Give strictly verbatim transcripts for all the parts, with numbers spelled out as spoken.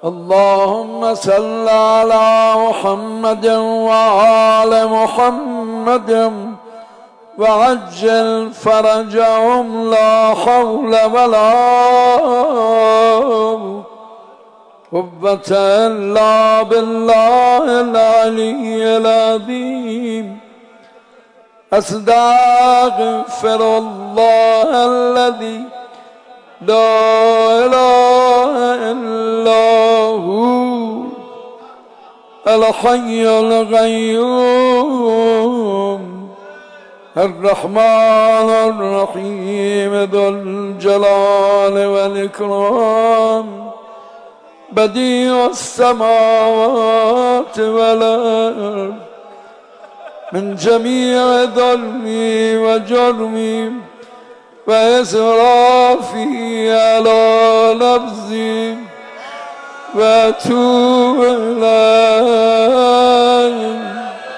اللهم صل على محمد وآل محمد وعجل فرجهم لا حول ولا قوة إلا بالله العلي العظيم. أستغفر الله الذي لا إله إلا هو الحي القيوم الرحمن الرحيم ذو الجلال والإكرام بديع السماوات والأرض من جميع ظلمي وجرمي وإسرافي على نفسي وأتوب إليه.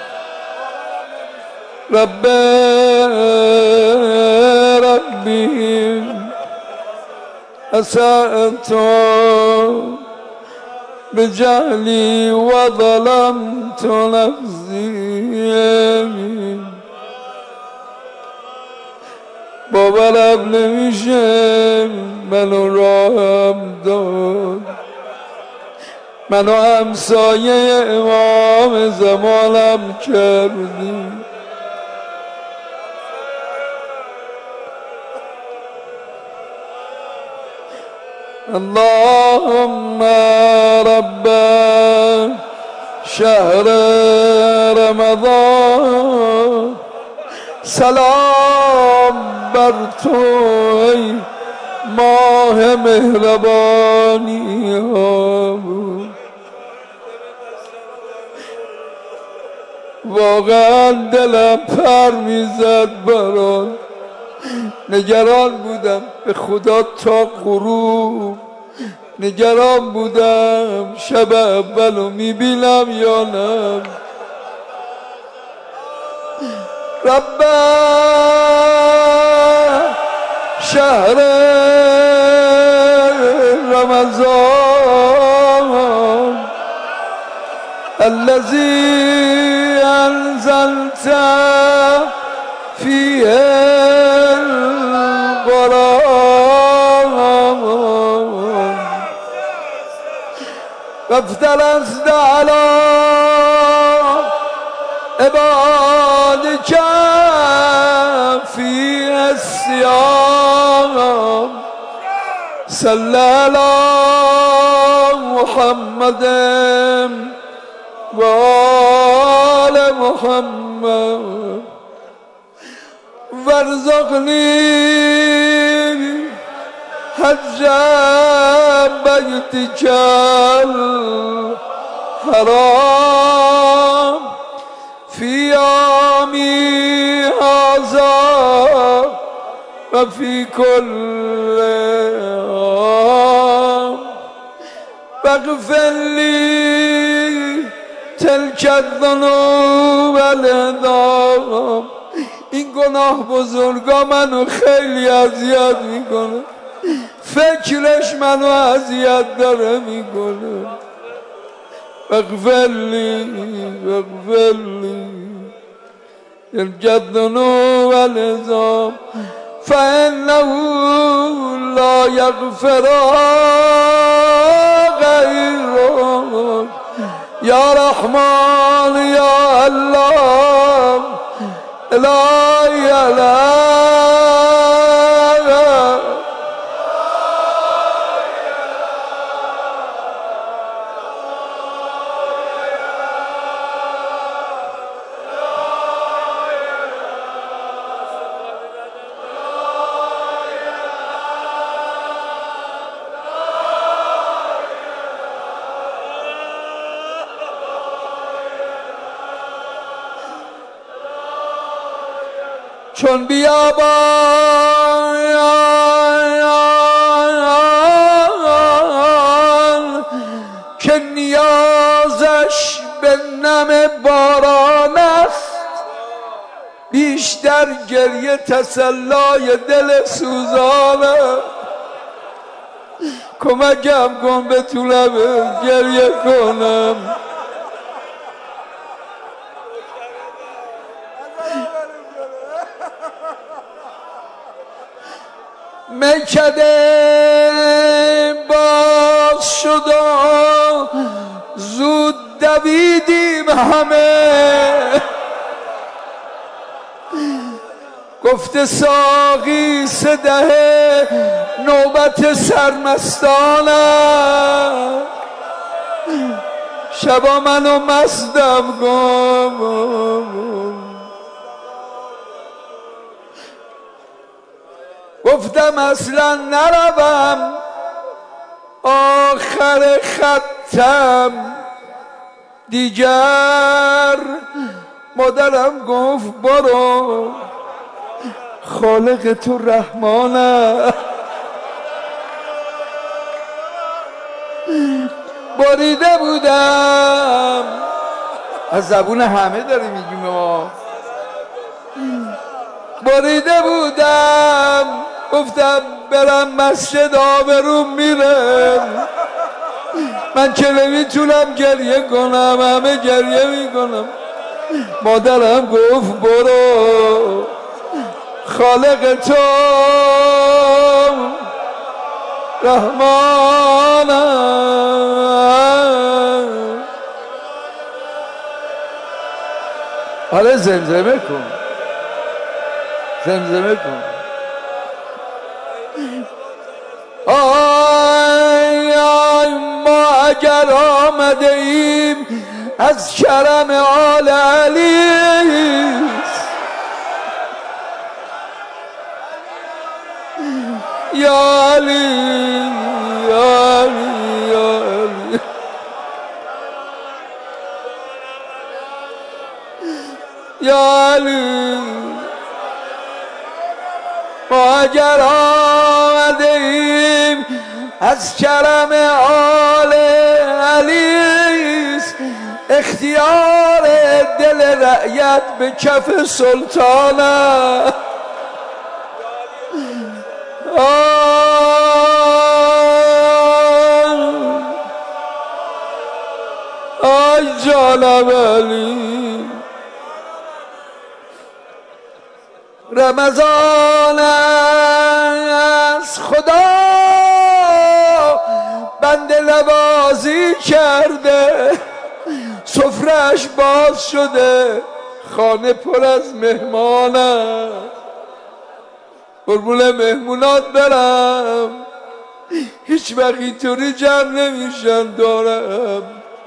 ربي ربي أسأت بجهلي وظلمت نفسي. باورم نمیشه منو راهم داد، منو همسایه امام زمانم کردی. اللهم رب شهر رمضان سلام بر تو ای ماه مهربانی ها. واقعا دلم پر میزد برات، نگران بودم به خدا تا غروب، نگران بودم شب اولو میبینم یا نه. رب شهر رمضان الذي أنزلت فيه القرآن وافترضت على عبادك في الصيام صلى على محمد وآل محمد وارزقني حج بيتك الحرام في يومي هذا وفي كل عام واغفر لي تلك الذنوب والعذاب. این گناه بزرگا منو خیلی اذیت میکنه، فکرش منو اذیت داره میکنه. اغفر لی اغفر لی تلك الذنوب والعذاب فإنه لا يغفر غيرك يا رحمن يا الله لا إله. چون بیابان که نیازش به نم باران است، بیشتر گریه تسلای دل سوزانه. کمکم کن بتونم گریه کنم. میکده باز شد زود دویدیم همه، گفته ساقی سده نوبت سرمستانم، شبا منو مستم کن. گفتم اصلا نروم آخر خطم دیگر، مادرم گفت برو خالق تو رحمانه. بریده بودم، از زبون همه داره میگیم ما، بریده بودم گفتم برم مسجد آبروم میره، من که نمیتونم گریه کنم، همه گریه میکنم. مادرم گفت برو خالق تو رحمانم. حالا زمزمه کن، زمزمه کن. آی آی ما اگر آمده ایم از کرم آل علی، یا علی یا علی یا علی، یا علی ما اگر آمده ایم از کرم آل علیست، اختیار دل رعیت به کف سلطانه. آی جانم علی، رمضان از خدا بنده نوازی کرده، سفره‌اش باز شده خانه پر از مهمانه. قربون مهمونات برم، هیچ وقت اینطوری جمع نمیشن دارم.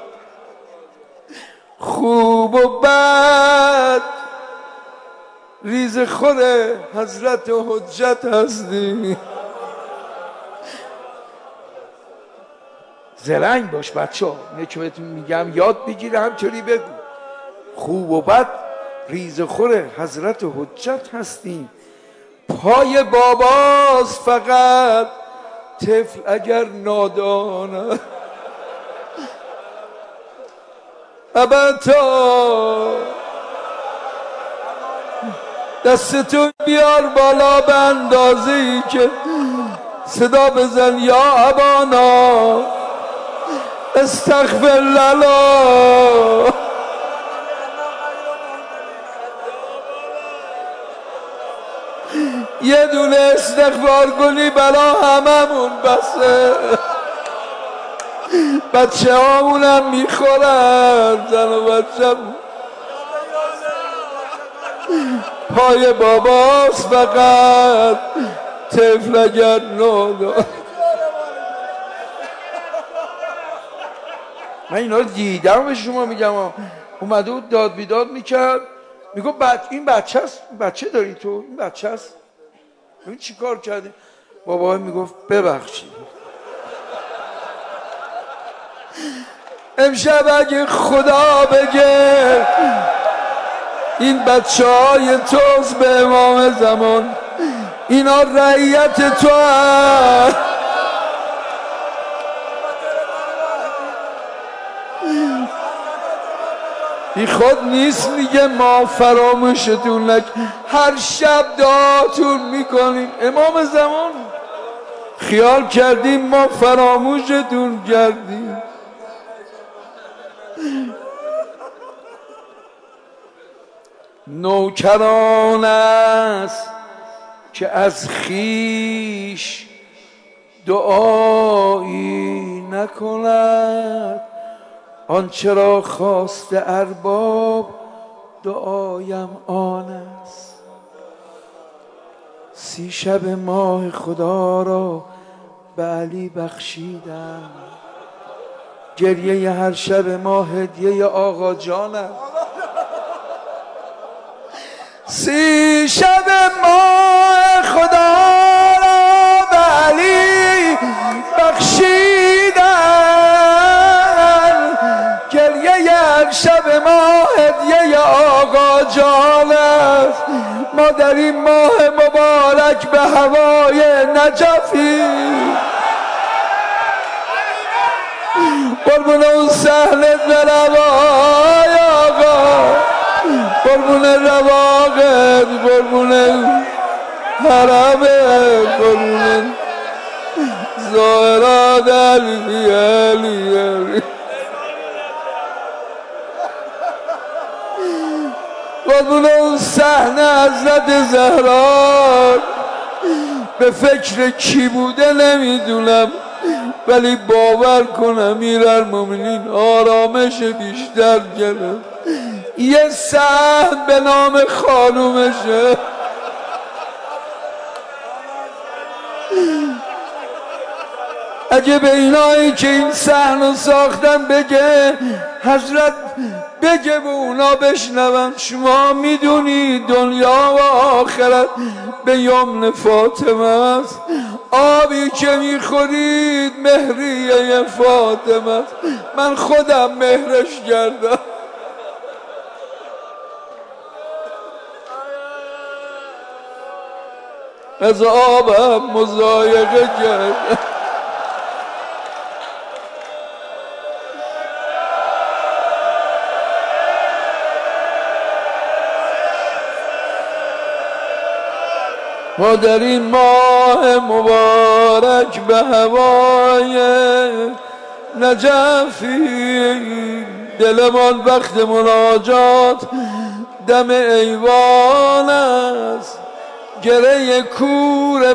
خوب و بد ریز خور حضرت و حجت هستی. زرنگ باش بچه ها، اینه که بهتون میگم یاد بگیره همطوری بگو. خوب و بد ریز خور حضرت و حجت هستیم، پای باباست فقط طفل اگر نادانه. ابتا دستتون بیار بالا به اندازه ای که صدا بزن یا ابانا استغفر الله. یه دونه استغفار کنی برا هممون بسه. بچه هامونم میخورن، زن و بچه پای باباست فقط طفل اگر نادان. من اینا رو دیدم به شما میگم. اومده بود داد بیداد میکرد، میگو بچ... این بچه هست، بچه داری تو؟ این بچه هست؟ این چی کار کردی؟ بابا میگفت ببخشید امشب اگه خدا بگه این بچه های توست به امام زمان، اینا رعیت تو هست. بی خود نیست میگه ما فراموشتون نک، هر شب دعاتون میکنیم. امام زمان خیال کردیم ما فراموشتون کردیم. نوکران است که از خیش دعایی نکند، آنچه را خواست ارباب دعایم آن است. سی شب ماه خدا را به علی بخشیدم، گریه هر شب ما هدیه آقا جان است. سی شب ماه خدا را به علی بخشیدن، گریه هر شب ما هدیه آقا جان است. ما در این ماه مبارک به هوای نجفی، قربون اون سهلت به روای آقا، قربون رواقت، قربون حرمت، قربون ظاهرات علی علی علی، قربون اون صحنه حضرت زهرا. به فکر کی بوده نمیدونم، ولی باور کنم امیرالمومنین آرامش بیشتر گرفت. یه صحن به نام خانومشه، اگه به اینایی که این صحن رو ساختن بگه حضرت، بگه به اونا بشنون، شما میدونی دنیا و آخرت به یمن فاطمه است. آبی که میخورید مهریه فاطمه است. من خودم مهرش کردم. از آبم مضایقه کرد. ما در این ماه مبارک به هوای نجفی، دلمان وقت مناجات دم ایوان است. گره کور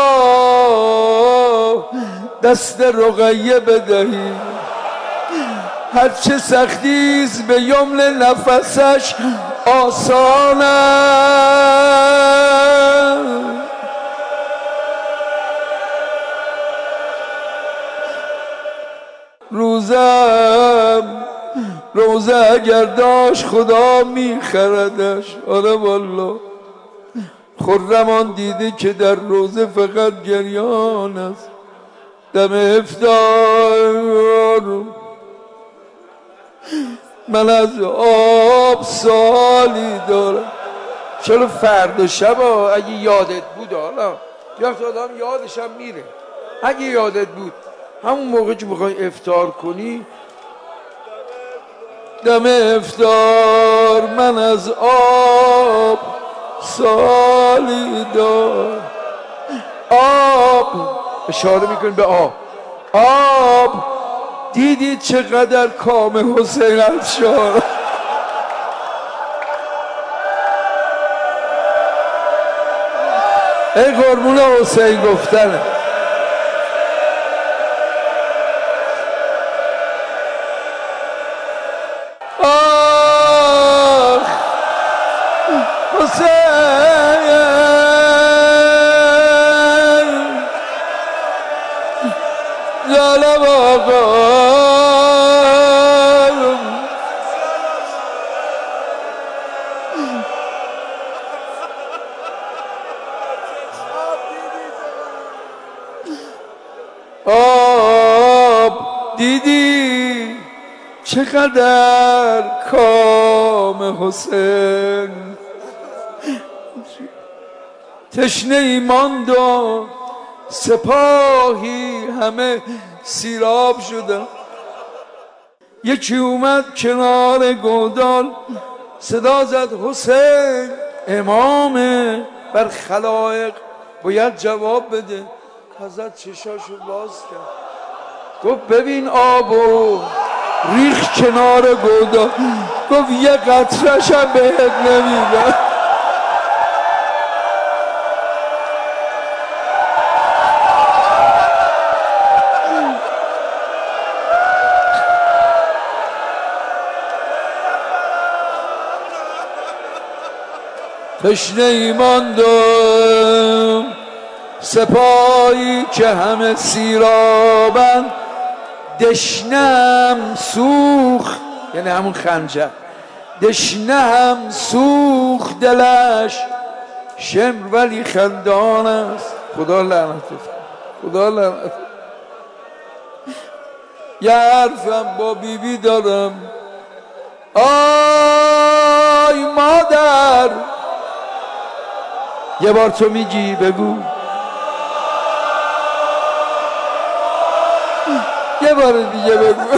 مرا دست رقیه بدهی، هرچه سختیست به یمن نفسش آسان است. روزم روزه اگر داشت خدا میخردش. آره والله خرمان دیده که در روزه فقط گریان است. دم افطار من از آب سالی دارم. چرا فردا شبا اگه یادت بود، حالا یا آدم یادش هم میره، اگه یادت بود همون موقع که بخوای افطار کنی، دم افطار من از آب سالی دار. آب اشاره میکنی به آب. آب دیدید چقدر کام حسین افشار. ای قربون حسین گفتنه. آخ حسین ظالم آقا، آب دیدی چقدر کام حسین. تشنه ایمان دو سپاهی همه سیراب شدن. یکی اومد کنار گودال صدا زد حسین امامه، بر خلایق باید جواب بده. حضرت چشاشو باز کرد گفت ببین آبو ریخ کنار گودا گفت یه قطره‌شم بهت نمیدم. تشنه ایمان دم سپاهی که همه سیرابن دشنم سوخ یعنی همون خنجر دشنه هم سوخ دلش شمر ولی خندان است. خدا لعنت خدا لعنت. یه حرفم با بیبی دارم آی مادر یه بار تو میگی بگو یه بار دیگه بگو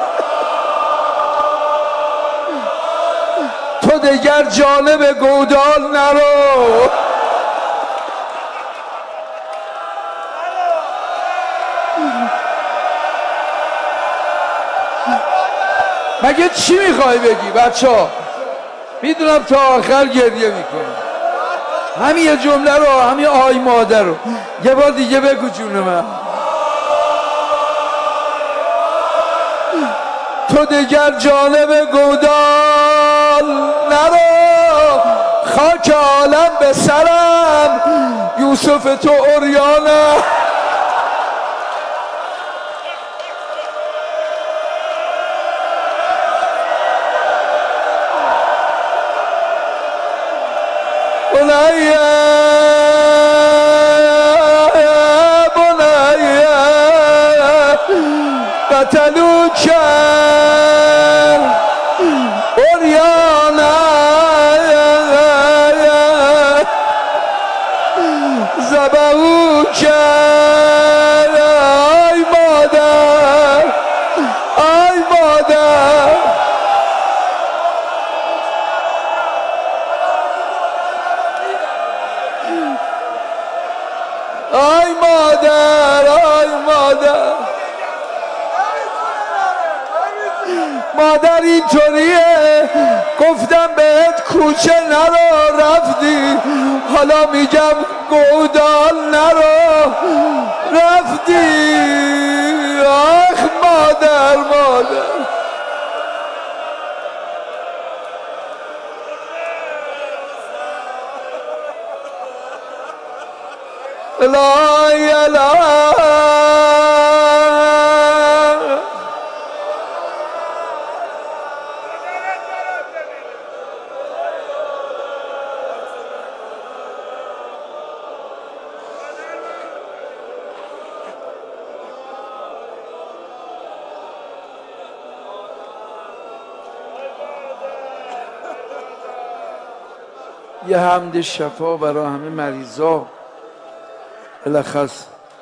تو دیگر جانب گودال نرو. مگه چی میخوای بگی بچه ها؟ میدونم تا آخر گریه میکنی. همین یه جمله رو همین آی مادر رو یه بار دیگه بگو جون من. تو دیگر جانب گودال نرو خاک عالم به سرم یوسف تو عریانه. بنیه بنیه قتلو کرد عریانه ذبحو کرد آی مادر آی مادر آی مادر آی مادر مادر اینطوریه گفتم بهت کوچه نرو رفتی حالا میگم گودال نرو رفتی. آخ مادر مادر لا اله یه حمد شفا برای همه مریضا بلخص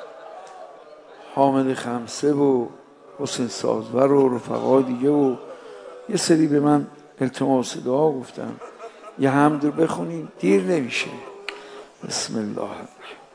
حامد خمسه و حسین سازور و رفقا دیگه و یه سری به من التماس دعا گفتن یه حمد رو بخونیم دیر نمیشه. بسم الله الرحمن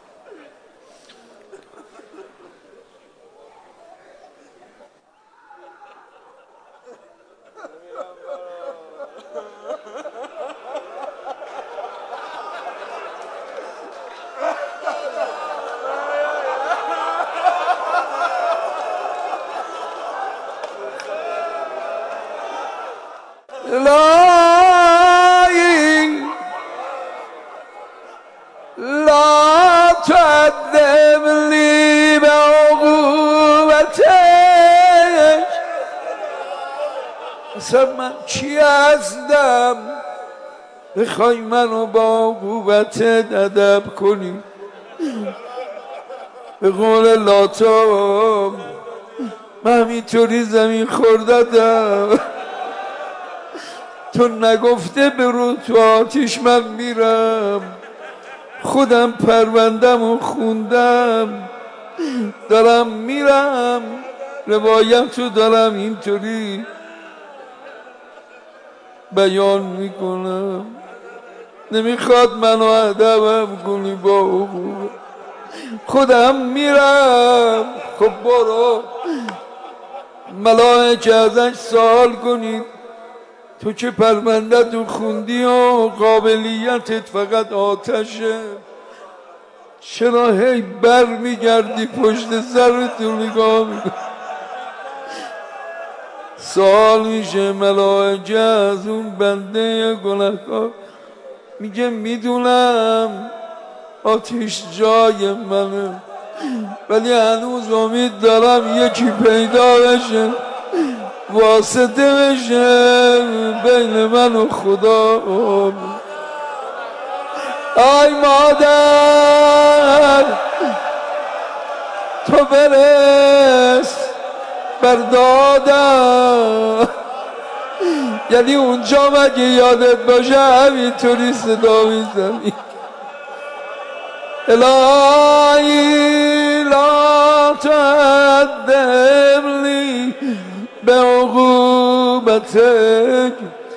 لا تعذب لي بعقوبتك. اصلا من چی هستم بخوای منو با عقوبتت ادب کنی؟ به قول لاتا من همینطوری زمین خوردتم تو نگفته برو تو آتیش من میرم خودم پروندم و خوندم دارم میرم روایتو دارم اینطوری بیان میکنم. نمیخواد منو ادبم کنی با عقوبت خودم میرم. خب برو. ملائکه ازش سوال کنید تو که پرونده تو خوندی و قابلیتت فقط آتشه، چرا هی بر میگردی پشت سرتون نگاه میکنی؟ سوال میشه ملائکه از اون بنده گناهکار، میگه میدونم آتش جای منه ولی هنوز امید دارم یکی پیدا بشه واسطه بشه بین من و خدا. آی مادر تو برس بر دادم. یعنی اونجا مگه یادت باشه همینطوری صدا میزنی الهی لا تعذبنی بعقوبتك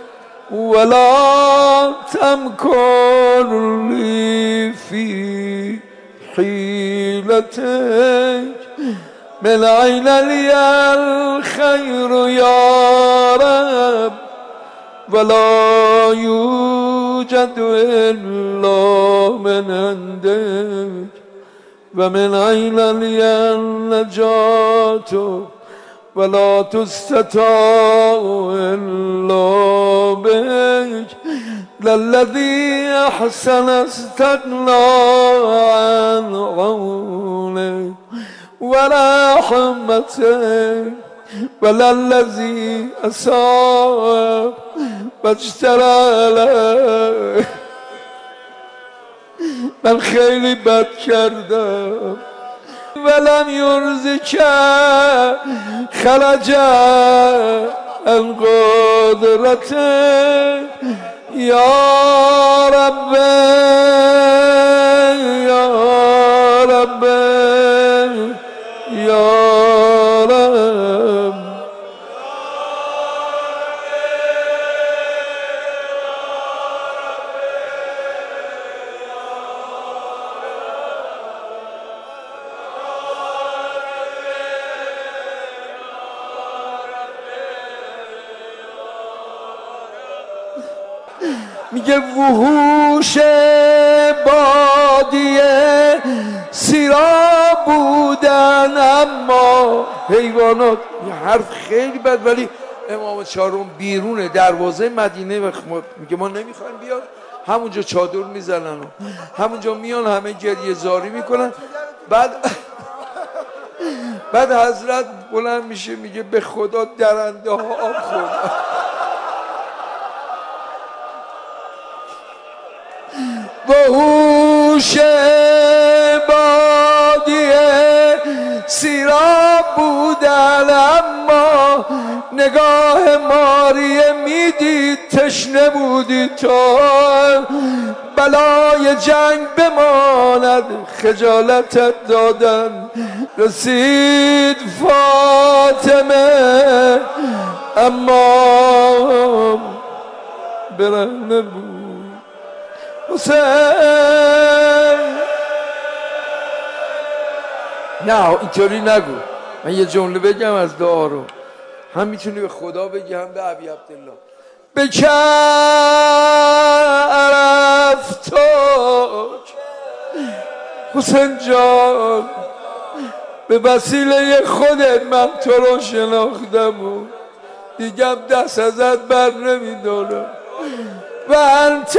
ولا تمكر لي في حيلتك من أين لي الخير يا رب ولا يوجد إلا من عندك ومن أين لي النجاة ولا تستطاع إلا بك للذي أحسن استغنى عن عونك ورحمتك وللذي أساء واجترى عليك. من خیلی بد کردم ولم يرزك خرجا عن قدرتك يا رب يا رب يا رب. میگه وحوش بادیه سیراب بودن اما حیوانات. یه حرف خیلی بد ولی امام چهارم بیرون دروازه مدینه و میگه ما نمیخوایم بیاد، همونجا چادر میزنن و همونجا میان همه گریه زاری میکنن. بعد بعد حضرت بلند میشه میگه به خدا درنده ها آب خوردن. وحوش بادیه سیراب بودن اما نگاه ماریه میدید تشنه بودی تو بلای جنگ بماند خجالتت دادن. رسید فاطمه اما برهنه بود حسین. نه اینطوری نگو، من یه جمله بگم از دعا رو، هم میتونی به خدا بگی هم به ابی عبدالله. بکر عرفتک حسین جان، به وسیله خودت من تو رو شناختم و دیگم دست ازت بر نمیدارم و انت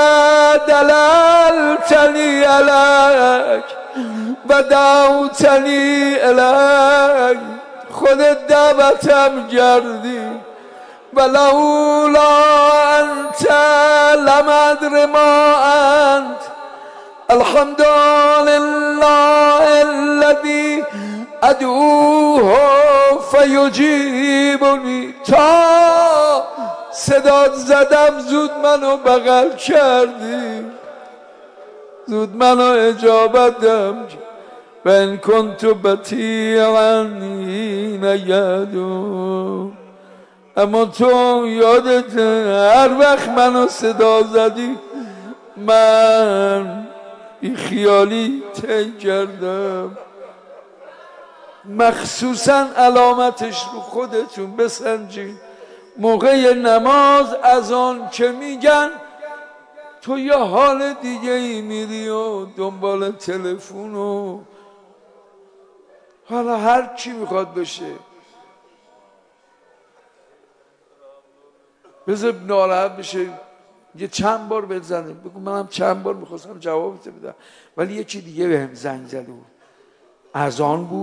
دللتنی علیک و دعوتنی الیک، خودت دعوتم کردی و لولا انت لم ادر ما انت. الحمد لله الذي ادعوه فیجیبنی. تا صدات زدم زود منو بغل کردی، زود منو اجابت دم و ان کنت بطیعا حین یدعو. اما تو یادت هر وقت منو صدا زدی من بی خیالی طی کردم. مخصوصا علامتش رو خودتون بسنجین. موقع نماز از آن که میگن تو یه حال دیگه ای میری و دنبال تلفن و حالا هر چی میخواد بشه، بذار ناراحت بشه یه چند بار بزنه بگو منم چند بار میخواستم جوابت بدم ولی یه چی دیگه بهم زنگ زده بود، اذان بود.